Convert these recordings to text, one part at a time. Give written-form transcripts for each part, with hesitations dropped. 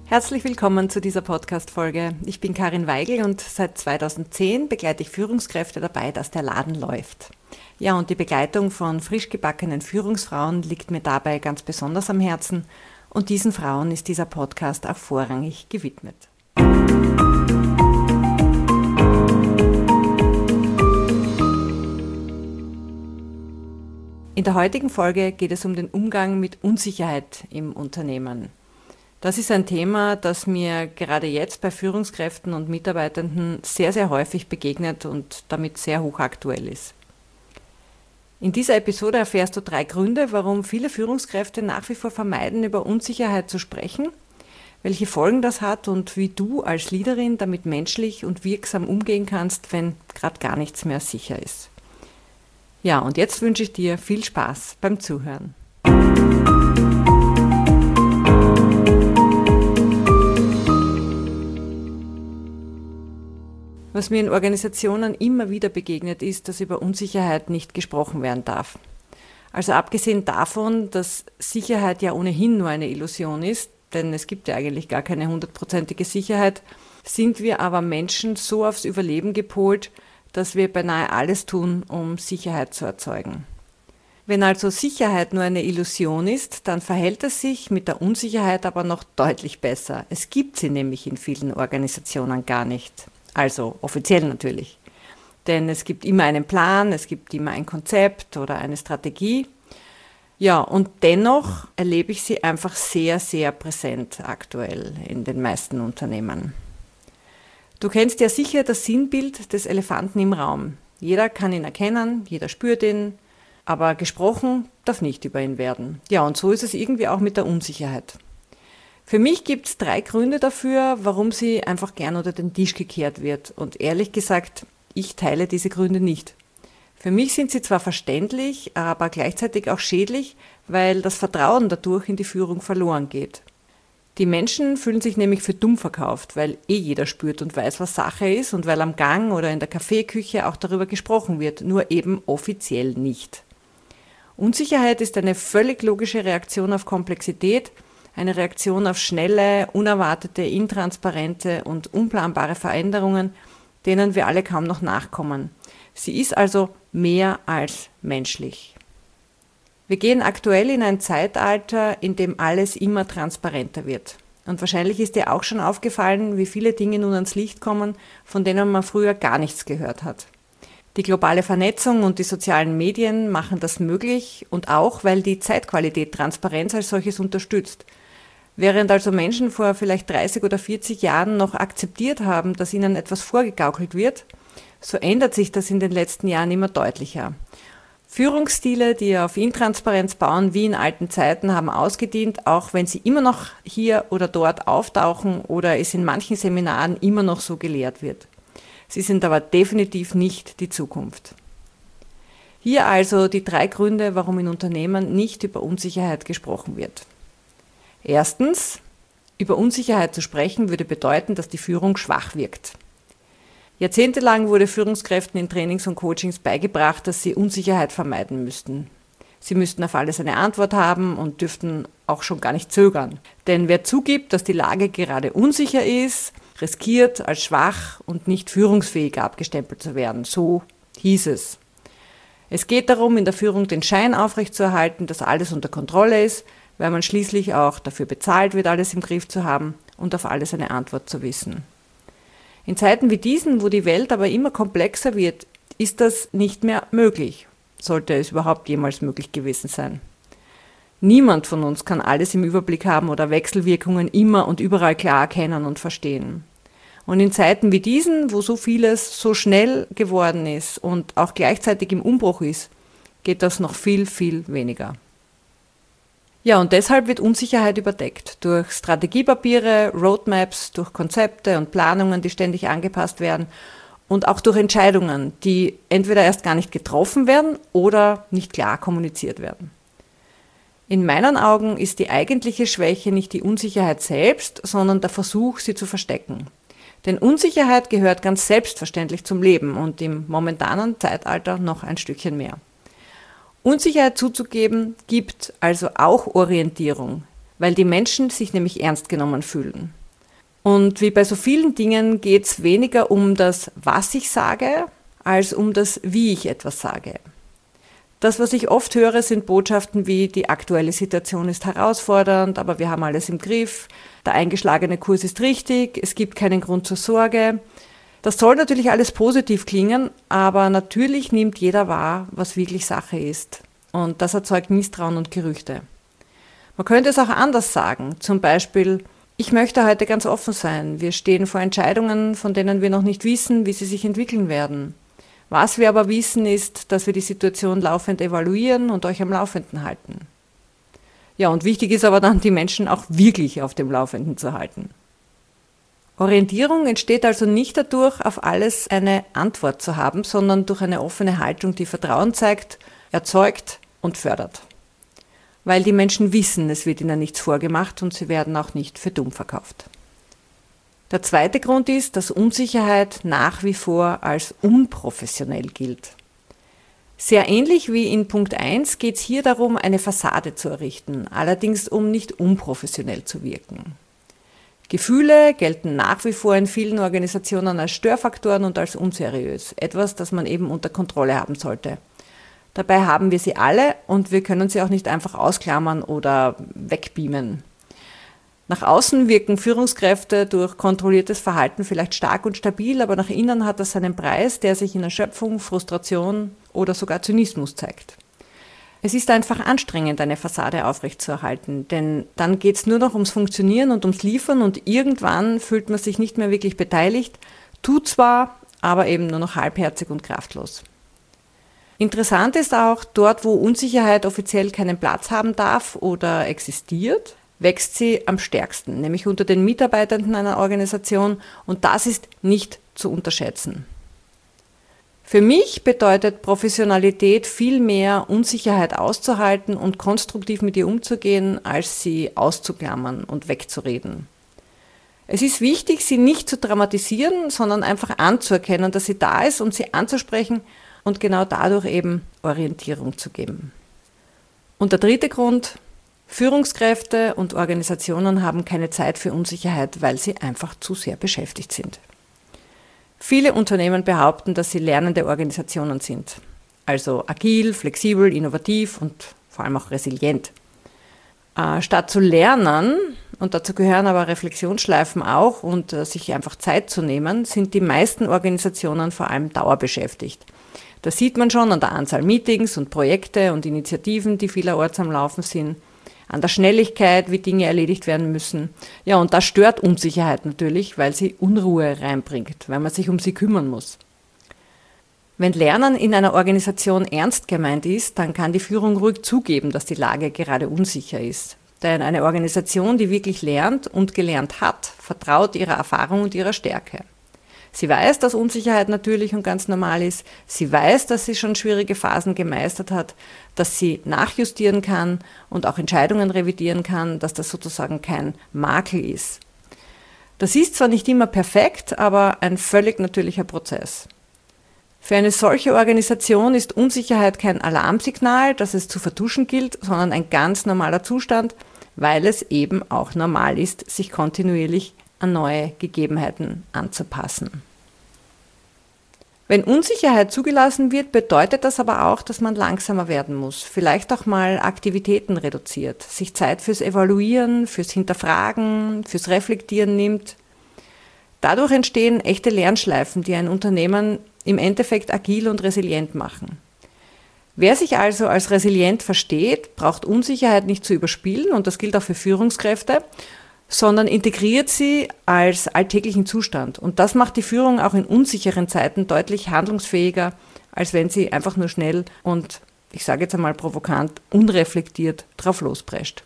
Herzlich willkommen zu dieser Podcast-Folge. Ich bin Karin Weigl und seit 2010 begleite ich Führungskräfte dabei, dass der Laden läuft. Ja, und die Begleitung von frisch gebackenen Führungsfrauen liegt mir dabei ganz besonders am Herzen und diesen Frauen ist dieser Podcast auch vorrangig gewidmet. In der heutigen Folge geht es um den Umgang mit Unsicherheit im Unternehmen. Das ist ein Thema, das mir gerade jetzt bei Führungskräften und Mitarbeitenden sehr, sehr häufig begegnet und damit sehr hochaktuell ist. In dieser Episode erfährst du 3 Gründe, warum viele Führungskräfte nach wie vor vermeiden, über Unsicherheit zu sprechen, welche Folgen das hat und wie du als Leaderin damit menschlich und wirksam umgehen kannst, wenn gerade gar nichts mehr sicher ist. Ja, und jetzt wünsche ich dir viel Spaß beim Zuhören. Was mir in Organisationen immer wieder begegnet ist, dass über Unsicherheit nicht gesprochen werden darf. Also abgesehen davon, dass Sicherheit ja ohnehin nur eine Illusion ist, denn es gibt ja eigentlich gar keine 100%ige Sicherheit, sind wir aber Menschen so aufs Überleben gepolt, dass wir beinahe alles tun, um Sicherheit zu erzeugen. Wenn also Sicherheit nur eine Illusion ist, dann verhält es sich mit der Unsicherheit aber noch deutlich besser. Es gibt sie nämlich in vielen Organisationen gar nicht. Also offiziell natürlich. Denn es gibt immer einen Plan, es gibt immer ein Konzept oder eine Strategie. Ja, und dennoch erlebe ich sie einfach sehr, sehr präsent aktuell in den meisten Unternehmen. Du kennst ja sicher das Sinnbild des Elefanten im Raum. Jeder kann ihn erkennen, jeder spürt ihn, aber gesprochen darf nicht über ihn werden. Ja, und so ist es irgendwie auch mit der Unsicherheit. Für mich gibt es 3 Gründe dafür, warum sie einfach gern unter den Tisch gekehrt wird. Und ehrlich gesagt, ich teile diese Gründe nicht. Für mich sind sie zwar verständlich, aber gleichzeitig auch schädlich, weil das Vertrauen dadurch in die Führung verloren geht. Die Menschen fühlen sich nämlich für dumm verkauft, weil jeder spürt und weiß, was Sache ist und weil am Gang oder in der Kaffeeküche auch darüber gesprochen wird, nur eben offiziell nicht. Unsicherheit ist eine völlig logische Reaktion auf Komplexität, eine Reaktion auf schnelle, unerwartete, intransparente und unplanbare Veränderungen, denen wir alle kaum noch nachkommen. Sie ist also mehr als menschlich. Wir gehen aktuell in ein Zeitalter, in dem alles immer transparenter wird. Und wahrscheinlich ist dir auch schon aufgefallen, wie viele Dinge nun ans Licht kommen, von denen man früher gar nichts gehört hat. Die globale Vernetzung und die sozialen Medien machen das möglich und auch, weil die Zeitqualität Transparenz als solches unterstützt. Während also Menschen vor vielleicht 30 oder 40 Jahren noch akzeptiert haben, dass ihnen etwas vorgegaukelt wird, so ändert sich das in den letzten Jahren immer deutlicher. Führungsstile, die auf Intransparenz bauen, wie in alten Zeiten, haben ausgedient, auch wenn sie immer noch hier oder dort auftauchen oder es in manchen Seminaren immer noch so gelehrt wird. Sie sind aber definitiv nicht die Zukunft. Hier also die 3 Gründe, warum in Unternehmen nicht über Unsicherheit gesprochen wird. Erstens, über Unsicherheit zu sprechen würde bedeuten, dass die Führung schwach wirkt. Jahrzehntelang wurde Führungskräften in Trainings und Coachings beigebracht, dass sie Unsicherheit vermeiden müssten. Sie müssten auf alles eine Antwort haben und dürften auch schon gar nicht zögern. Denn wer zugibt, dass die Lage gerade unsicher ist, riskiert als schwach und nicht führungsfähig abgestempelt zu werden. So hieß es. Es geht darum, in der Führung den Schein aufrechtzuerhalten, dass alles unter Kontrolle ist, weil man schließlich auch dafür bezahlt wird, alles im Griff zu haben und auf alles eine Antwort zu wissen. In Zeiten wie diesen, wo die Welt aber immer komplexer wird, ist das nicht mehr möglich, sollte es überhaupt jemals möglich gewesen sein. Niemand von uns kann alles im Überblick haben oder Wechselwirkungen immer und überall klar erkennen und verstehen. Und in Zeiten wie diesen, wo so vieles so schnell geworden ist und auch gleichzeitig im Umbruch ist, geht das noch viel, viel weniger. Ja, und deshalb wird Unsicherheit überdeckt durch Strategiepapiere, Roadmaps, durch Konzepte und Planungen, die ständig angepasst werden und auch durch Entscheidungen, die entweder erst gar nicht getroffen werden oder nicht klar kommuniziert werden. In meinen Augen ist die eigentliche Schwäche nicht die Unsicherheit selbst, sondern der Versuch, sie zu verstecken. Denn Unsicherheit gehört ganz selbstverständlich zum Leben und im momentanen Zeitalter noch ein Stückchen mehr. Unsicherheit zuzugeben gibt also auch Orientierung, weil die Menschen sich nämlich ernst genommen fühlen. Und wie bei so vielen Dingen geht es weniger um das, was ich sage, als um das, wie ich etwas sage. Das, was ich oft höre, sind Botschaften wie, die aktuelle Situation ist herausfordernd, aber wir haben alles im Griff, der eingeschlagene Kurs ist richtig, es gibt keinen Grund zur Sorge. Das soll natürlich alles positiv klingen, aber natürlich nimmt jeder wahr, was wirklich Sache ist. Und das erzeugt Misstrauen und Gerüchte. Man könnte es auch anders sagen, zum Beispiel, ich möchte heute ganz offen sein, wir stehen vor Entscheidungen, von denen wir noch nicht wissen, wie sie sich entwickeln werden. Was wir aber wissen, ist, dass wir die Situation laufend evaluieren und euch am Laufenden halten. Ja, und wichtig ist aber dann, die Menschen auch wirklich auf dem Laufenden zu halten. Orientierung entsteht also nicht dadurch, auf alles eine Antwort zu haben, sondern durch eine offene Haltung, die Vertrauen zeigt, erzeugt und fördert. Weil die Menschen wissen, es wird ihnen nichts vorgemacht und sie werden auch nicht für dumm verkauft. Der zweite Grund ist, dass Unsicherheit nach wie vor als unprofessionell gilt. Sehr ähnlich wie in Punkt 1 geht es hier darum, eine Fassade zu errichten, allerdings um nicht unprofessionell zu wirken. Gefühle gelten nach wie vor in vielen Organisationen als Störfaktoren und als unseriös, etwas, das man eben unter Kontrolle haben sollte. Dabei haben wir sie alle und wir können sie auch nicht einfach ausklammern oder wegbeamen. Nach außen wirken Führungskräfte durch kontrolliertes Verhalten vielleicht stark und stabil, aber nach innen hat das seinen Preis, der sich in Erschöpfung, Frustration oder sogar Zynismus zeigt. Es ist einfach anstrengend, eine Fassade aufrechtzuerhalten, denn dann geht es nur noch ums Funktionieren und ums Liefern und irgendwann fühlt man sich nicht mehr wirklich beteiligt, tut zwar, aber eben nur noch halbherzig und kraftlos. Interessant ist auch, dort wo Unsicherheit offiziell keinen Platz haben darf oder existiert, wächst sie am stärksten, nämlich unter den Mitarbeitenden einer Organisation und das ist nicht zu unterschätzen. Für mich bedeutet Professionalität viel mehr, Unsicherheit auszuhalten und konstruktiv mit ihr umzugehen, als sie auszuklammern und wegzureden. Es ist wichtig, sie nicht zu dramatisieren, sondern einfach anzuerkennen, dass sie da ist und sie anzusprechen und genau dadurch eben Orientierung zu geben. Und der dritte Grund: Führungskräfte und Organisationen haben keine Zeit für Unsicherheit, weil sie einfach zu sehr beschäftigt sind. Viele Unternehmen behaupten, dass sie lernende Organisationen sind, also agil, flexibel, innovativ und vor allem auch resilient. Statt zu lernen, und dazu gehören aber Reflexionsschleifen auch und sich einfach Zeit zu nehmen, sind die meisten Organisationen vor allem dauerbeschäftigt. Das sieht man schon an der Anzahl Meetings und Projekte und Initiativen, die vielerorts am Laufen sind, an der Schnelligkeit, wie Dinge erledigt werden müssen. Ja, und das stört Unsicherheit natürlich, weil sie Unruhe reinbringt, weil man sich um sie kümmern muss. Wenn Lernen in einer Organisation ernst gemeint ist, dann kann die Führung ruhig zugeben, dass die Lage gerade unsicher ist. Denn eine Organisation, die wirklich lernt und gelernt hat, vertraut ihrer Erfahrung und ihrer Stärke. Sie weiß, dass Unsicherheit natürlich und ganz normal ist. Sie weiß, dass sie schon schwierige Phasen gemeistert hat, dass sie nachjustieren kann und auch Entscheidungen revidieren kann, dass das sozusagen kein Makel ist. Das ist zwar nicht immer perfekt, aber ein völlig natürlicher Prozess. Für eine solche Organisation ist Unsicherheit kein Alarmsignal, das es zu vertuschen gilt, sondern ein ganz normaler Zustand, weil es eben auch normal ist, sich kontinuierlich an neue Gegebenheiten anzupassen. Wenn Unsicherheit zugelassen wird, bedeutet das aber auch, dass man langsamer werden muss, vielleicht auch mal Aktivitäten reduziert, sich Zeit fürs Evaluieren, fürs Hinterfragen, fürs Reflektieren nimmt. Dadurch entstehen echte Lernschleifen, die ein Unternehmen im Endeffekt agil und resilient machen. Wer sich also als resilient versteht, braucht Unsicherheit nicht zu überspielen, und das gilt auch für Führungskräfte, sondern integriert sie als alltäglichen Zustand. Und das macht die Führung auch in unsicheren Zeiten deutlich handlungsfähiger, als wenn sie einfach nur schnell und, ich sage jetzt einmal provokant, unreflektiert drauf losprescht.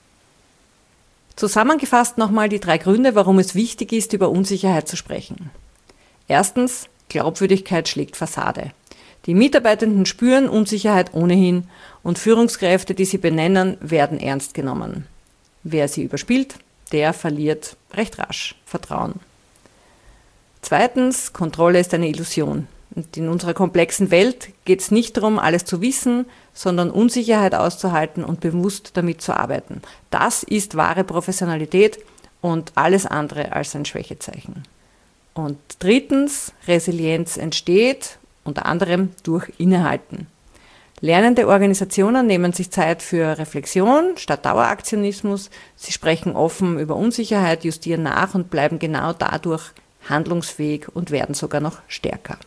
Zusammengefasst nochmal die 3 Gründe, warum es wichtig ist, über Unsicherheit zu sprechen. Erstens, Glaubwürdigkeit schlägt Fassade. Die Mitarbeitenden spüren Unsicherheit ohnehin und Führungskräfte, die sie benennen, werden ernst genommen. Wer sie überspielt, der verliert recht rasch Vertrauen. Zweitens, Kontrolle ist eine Illusion. Und in unserer komplexen Welt geht es nicht darum, alles zu wissen, sondern Unsicherheit auszuhalten und bewusst damit zu arbeiten. Das ist wahre Professionalität und alles andere als ein Schwächezeichen. Und drittens, Resilienz entsteht unter anderem durch Innehalten. Lernende Organisationen nehmen sich Zeit für Reflexion statt Daueraktionismus. Sie sprechen offen über Unsicherheit, justieren nach und bleiben genau dadurch handlungsfähig und werden sogar noch stärker.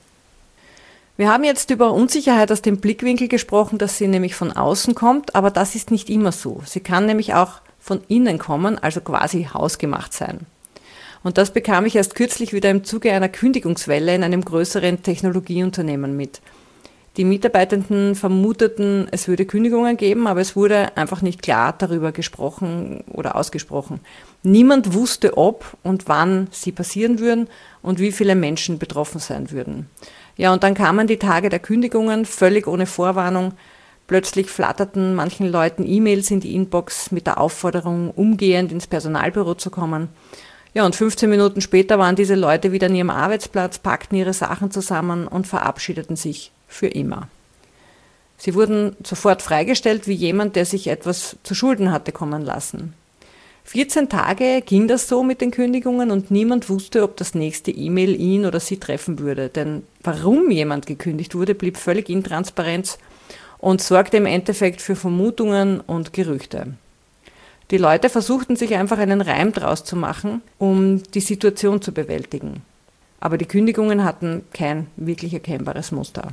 Wir haben jetzt über Unsicherheit aus dem Blickwinkel gesprochen, dass sie nämlich von außen kommt, aber das ist nicht immer so. Sie kann nämlich auch von innen kommen, also quasi hausgemacht sein. Und das bekam ich erst kürzlich wieder im Zuge einer Kündigungswelle in einem größeren Technologieunternehmen mit. Die Mitarbeitenden vermuteten, es würde Kündigungen geben, aber es wurde einfach nicht klar darüber gesprochen oder ausgesprochen. Niemand wusste, ob und wann sie passieren würden und wie viele Menschen betroffen sein würden. Ja, und dann kamen die Tage der Kündigungen, völlig ohne Vorwarnung. Plötzlich flatterten manchen Leuten E-Mails in die Inbox mit der Aufforderung, umgehend ins Personalbüro zu kommen. Ja, und 15 Minuten später waren diese Leute wieder an ihrem Arbeitsplatz, packten ihre Sachen zusammen und verabschiedeten sich für immer. Sie wurden sofort freigestellt wie jemand, der sich etwas zu Schulden hatte kommen lassen. 14 Tage ging das so mit den Kündigungen und niemand wusste, ob das nächste E-Mail ihn oder sie treffen würde. Denn warum jemand gekündigt wurde, blieb völlig intransparent und sorgte im Endeffekt für Vermutungen und Gerüchte. Die Leute versuchten sich einfach einen Reim draus zu machen, um die Situation zu bewältigen. Aber die Kündigungen hatten kein wirklich erkennbares Muster.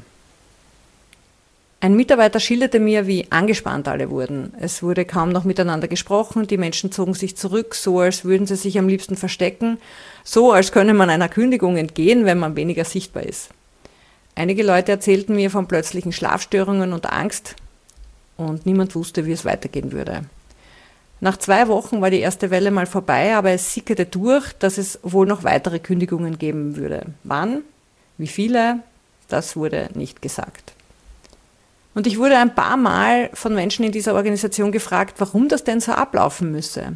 Ein Mitarbeiter schilderte mir, wie angespannt alle wurden. Es wurde kaum noch miteinander gesprochen, die Menschen zogen sich zurück, so als würden sie sich am liebsten verstecken, so als könne man einer Kündigung entgehen, wenn man weniger sichtbar ist. Einige Leute erzählten mir von plötzlichen Schlafstörungen und Angst und niemand wusste, wie es weitergehen würde. Nach 2 Wochen war die erste Welle mal vorbei, aber es sickerte durch, dass es wohl noch weitere Kündigungen geben würde. Wann? Wie viele? Das wurde nicht gesagt. Und ich wurde ein paar Mal von Menschen in dieser Organisation gefragt, warum das denn so ablaufen müsse.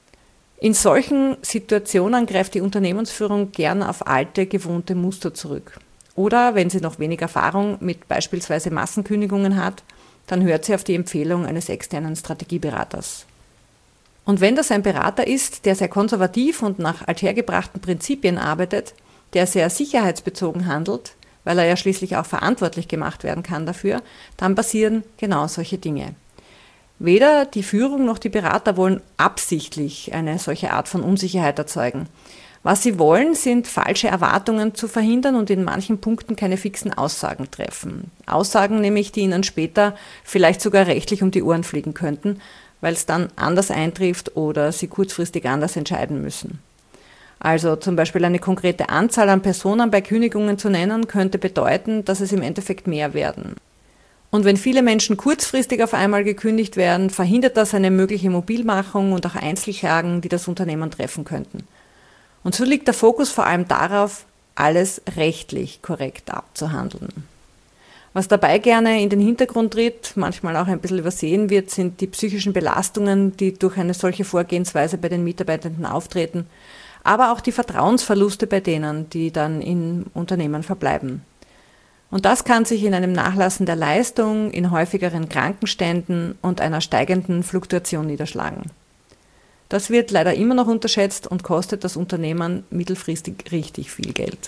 In solchen Situationen greift die Unternehmensführung gern auf alte, gewohnte Muster zurück. Oder wenn sie noch wenig Erfahrung mit beispielsweise Massenkündigungen hat, dann hört sie auf die Empfehlung eines externen Strategieberaters. Und wenn das ein Berater ist, der sehr konservativ und nach althergebrachten Prinzipien arbeitet, der sehr sicherheitsbezogen handelt, weil er ja schließlich auch verantwortlich gemacht werden kann dafür, dann passieren genau solche Dinge. Weder die Führung noch die Berater wollen absichtlich eine solche Art von Unsicherheit erzeugen. Was sie wollen, sind falsche Erwartungen zu verhindern und in manchen Punkten keine fixen Aussagen treffen. Aussagen nämlich, die ihnen später vielleicht sogar rechtlich um die Ohren fliegen könnten, weil es dann anders eintrifft oder sie kurzfristig anders entscheiden müssen. Also zum Beispiel eine konkrete Anzahl an Personen bei Kündigungen zu nennen, könnte bedeuten, dass es im Endeffekt mehr werden. Und wenn viele Menschen kurzfristig auf einmal gekündigt werden, verhindert das eine mögliche Mobilmachung und auch Einzelklagen, die das Unternehmen treffen könnten. Und so liegt der Fokus vor allem darauf, alles rechtlich korrekt abzuhandeln. Was dabei gerne in den Hintergrund tritt, manchmal auch ein bisschen übersehen wird, sind die psychischen Belastungen, die durch eine solche Vorgehensweise bei den Mitarbeitenden auftreten, aber auch die Vertrauensverluste bei denen, die dann im Unternehmen verbleiben. Und das kann sich in einem Nachlassen der Leistung, in häufigeren Krankenständen und einer steigenden Fluktuation niederschlagen. Das wird leider immer noch unterschätzt und kostet das Unternehmen mittelfristig richtig viel Geld.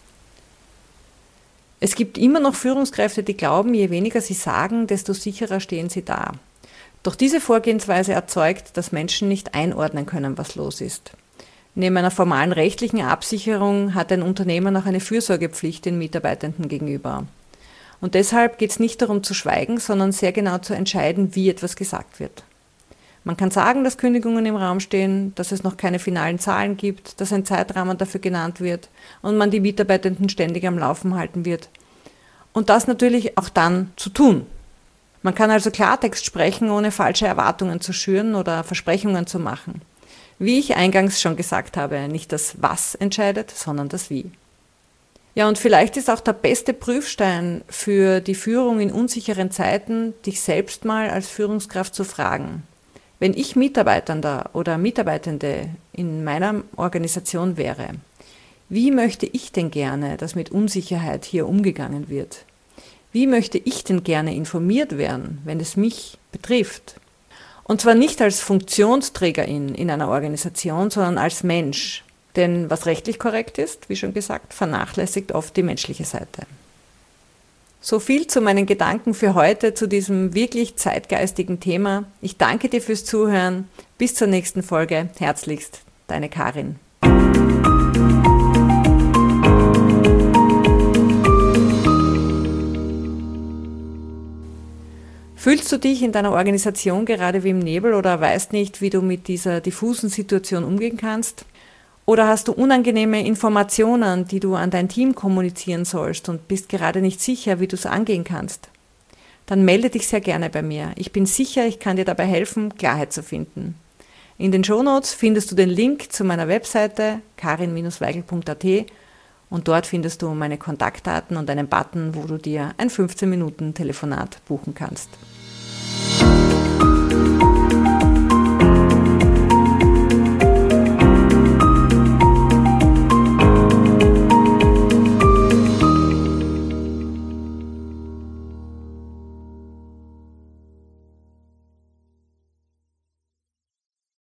Es gibt immer noch Führungskräfte, die glauben, je weniger sie sagen, desto sicherer stehen sie da. Doch diese Vorgehensweise erzeugt, dass Menschen nicht einordnen können, was los ist. Neben einer formalen rechtlichen Absicherung hat ein Unternehmen auch eine Fürsorgepflicht den Mitarbeitenden gegenüber. Und deshalb geht es nicht darum zu schweigen, sondern sehr genau zu entscheiden, wie etwas gesagt wird. Man kann sagen, dass Kündigungen im Raum stehen, dass es noch keine finalen Zahlen gibt, dass ein Zeitrahmen dafür genannt wird und man die Mitarbeitenden ständig am Laufen halten wird. Und das natürlich auch dann zu tun. Man kann also Klartext sprechen, ohne falsche Erwartungen zu schüren oder Versprechungen zu machen. Wie ich eingangs schon gesagt habe, nicht das Was entscheidet, sondern das Wie. Ja, und vielleicht ist auch der beste Prüfstein für die Führung in unsicheren Zeiten, dich selbst mal als Führungskraft zu fragen. Wenn ich Mitarbeitender oder Mitarbeitende in meiner Organisation wäre, Wie möchte ich denn gerne, dass mit Unsicherheit hier umgegangen wird? Wie möchte ich denn gerne informiert werden, wenn es mich betrifft? Und zwar nicht als Funktionsträgerin in einer Organisation, sondern als Mensch. Denn was rechtlich korrekt ist, wie schon gesagt, vernachlässigt oft die menschliche Seite. So viel zu meinen Gedanken für heute zu diesem wirklich zeitgeistigen Thema. Ich danke dir fürs Zuhören. Bis zur nächsten Folge. Herzlichst, deine Karin. Fühlst du dich in deiner Organisation gerade wie im Nebel oder weißt nicht, wie du mit dieser diffusen Situation umgehen kannst? Oder hast du unangenehme Informationen, die du an dein Team kommunizieren sollst und bist gerade nicht sicher, wie du es angehen kannst? Dann melde dich sehr gerne bei mir. Ich bin sicher, ich kann dir dabei helfen, Klarheit zu finden. In den Shownotes findest du den Link zu meiner Webseite karin-weigel.at und dort findest du meine Kontaktdaten und einen Button, wo du dir ein 15-Minuten-Telefonat buchen kannst.